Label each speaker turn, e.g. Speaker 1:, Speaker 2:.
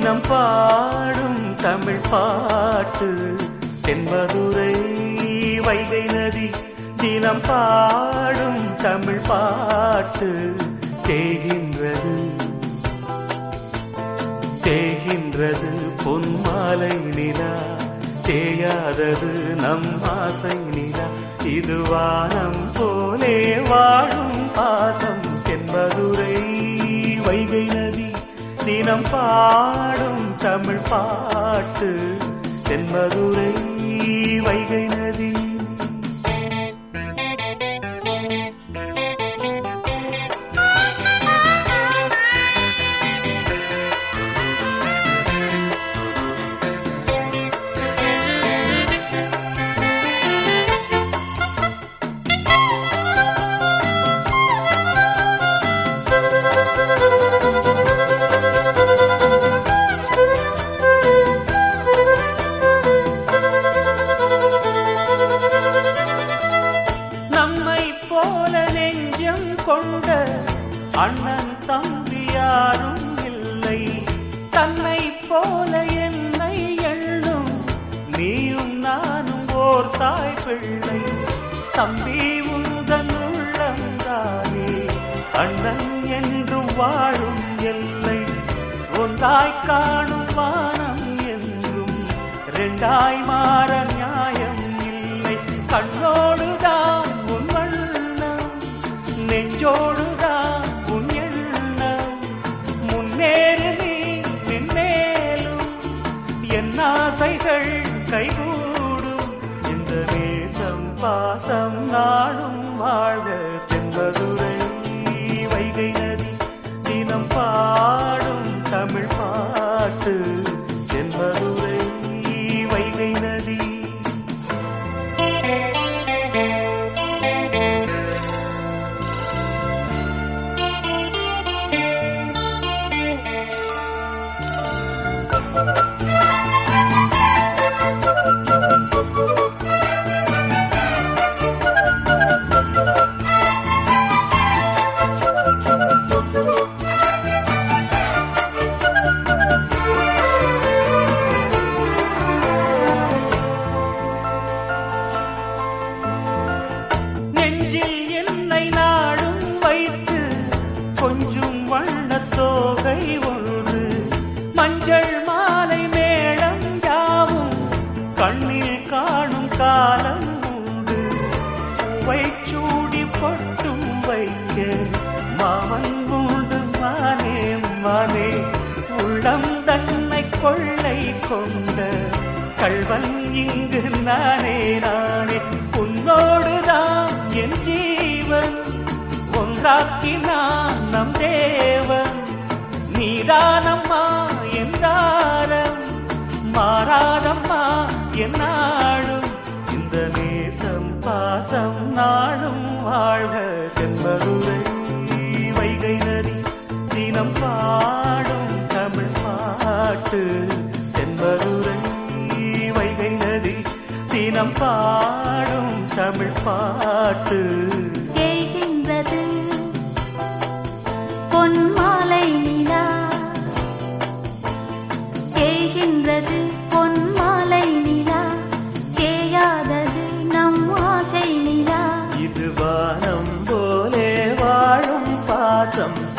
Speaker 1: தினம் பாடும் தமிழ் பாட்டு தென்மதுரை வைகை நதி தினம் பாடும் தமிழ் பாட்டு தேகின்றது தேகின்றது பொன்மாலை நிலா தேயாதது நம் ஆசை நிலா இது வானம் போலே வாழும் பாசம் தென்மதுரை வைகை நதி தினம் பாடும் தமிழ் பாட்டு தென்மதுரை வைகை நதி கொண்ட அண்ணன் தம்பி யாரும் இல்லை தன்னை போல என்னை எண்ணும் நீயும் நானும் ஓர் தாய் பிள்ளை தம்பி உந்தன் உள்ளந்தானே அண்ணன் என்றும் வாழும் எல்லை ஒன்றாய் காணும் வானம் என்றும் இரண்டாய் மாற நியாயம் இல்லை கண்ணோடுதான் உன் நெஞ்சோடுதான் உன் எண்ணம் முன்னேறு நீ நின்னேலும் என் ஆசைகள் கைகூடும் இந்த நேசம் பாசம் நாடும் வாழ்க தென்மதுரை வைகை நதி தினம் பாடும் தமிழ் பாட்டு தென்மதுரை வைகை நதி கொஞ்சம் வண்ணத்தோகை ஒன்று மஞ்சள் மாலை மேளம் யாவும் கண்ணில் காணும் காலம் உண்டு பூவை சூடி பொட்டும் வைக்க மாமன் உண்டு மானே மானே உள்ளம் தன்னை கொள்ளை கொண்ட கள்வன் இங்கு நானே நானே உன்னோடுதான் என் ஜீவன் ஒன்றாக்கினான் நம் தேவன் நீதானம்மா என்றாரம் மாறாதம்மா என்னாடும் இந்த நேசம் பாசம் நாடும் வாழ்க தென்மதுரை வைகை நதி தினம் பாடும் தமிழ் பாட்டு தென்மதுரை வைகை நதி தினம் பாடும் தமிழ் பாட்டு
Speaker 2: பொன்மாலை நிலா தேய்கின்றது பொன்மாலை நிலா தேயாதது நம் ஆசை நிலா
Speaker 1: இது வானம் போலே வாழும் பாசம்